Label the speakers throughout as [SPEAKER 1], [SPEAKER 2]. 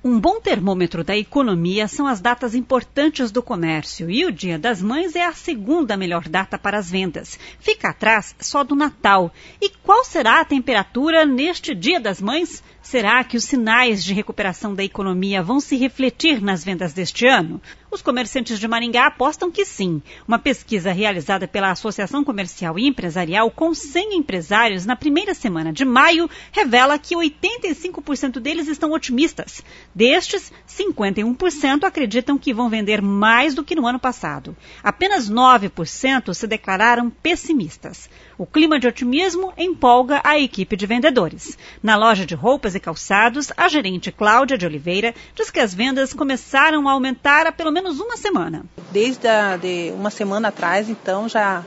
[SPEAKER 1] Um bom termômetro da economia são as datas importantes do comércio e o Dia das Mães é a segunda melhor data para as vendas. Fica atrás só do Natal. E qual será a temperatura neste Dia das Mães? Será que os sinais de recuperação da economia vão se refletir nas vendas deste ano? Os comerciantes de Maringá apostam que sim. Uma pesquisa realizada pela Associação Comercial e Empresarial com 100 empresários na primeira semana de maio revela que 85% deles estão otimistas. Destes, 51% acreditam que vão vender mais do que no ano passado. Apenas 9% se declararam pessimistas. O clima de otimismo empolga a equipe de vendedores. Na loja de roupas e calçados, a gerente Cláudia de Oliveira diz que as vendas começaram a aumentar há pelo menos uma semana.
[SPEAKER 2] Desde uma semana atrás, então,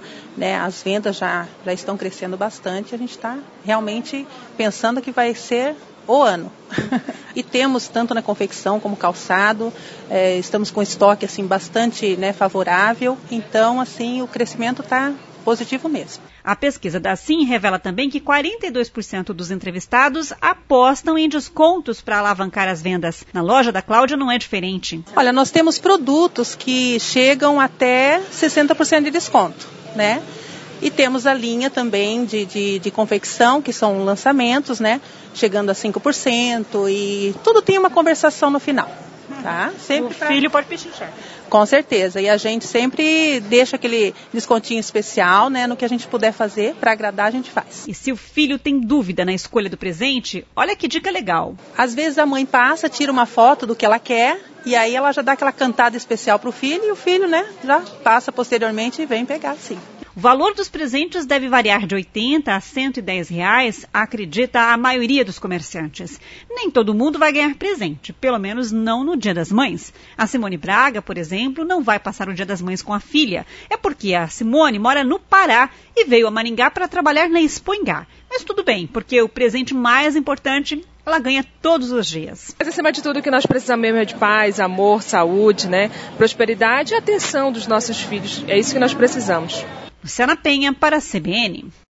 [SPEAKER 2] as vendas já estão crescendo bastante. A gente está realmente pensando que vai ser o ano. E temos, tanto na confecção como calçado, estamos com estoque assim, bastante favorável. Então, assim, o crescimento está positivo mesmo.
[SPEAKER 1] A pesquisa da Assim revela também que 42% dos entrevistados apostam em descontos para alavancar as vendas. Na loja da Cláudia não é diferente.
[SPEAKER 2] Olha, nós temos produtos que chegam até 60% de desconto, né? E temos a linha também de confecção, que são lançamentos, né? Chegando a 5% e tudo tem uma conversação no final. Tá?
[SPEAKER 1] Sempre o filho pode pechinchar.
[SPEAKER 2] Com certeza, e a gente sempre deixa aquele descontinho especial, né, no que a gente puder fazer para agradar, a gente faz.
[SPEAKER 1] E se o filho tem dúvida na escolha do presente, olha que dica legal.
[SPEAKER 2] Às vezes a mãe passa, tira uma foto do que ela quer, e aí ela já dá aquela cantada especial para o filho, e o filho, já passa posteriormente e vem pegar, sim.
[SPEAKER 1] O valor dos presentes deve variar de R$80 a R$110, acredita a maioria dos comerciantes. Nem todo mundo vai ganhar presente, pelo menos não no Dia das Mães. A Simone Braga, por exemplo, não vai passar o Dia das Mães com a filha. É porque a Simone mora no Pará e veio a Maringá para trabalhar na Expoingá. Mas tudo bem, porque o presente mais importante ela ganha todos os dias.
[SPEAKER 3] Mas acima de tudo o que nós precisamos mesmo é de paz, amor, saúde, prosperidade e atenção dos nossos filhos. É isso que nós precisamos.
[SPEAKER 1] Luciana Penha para a CBN.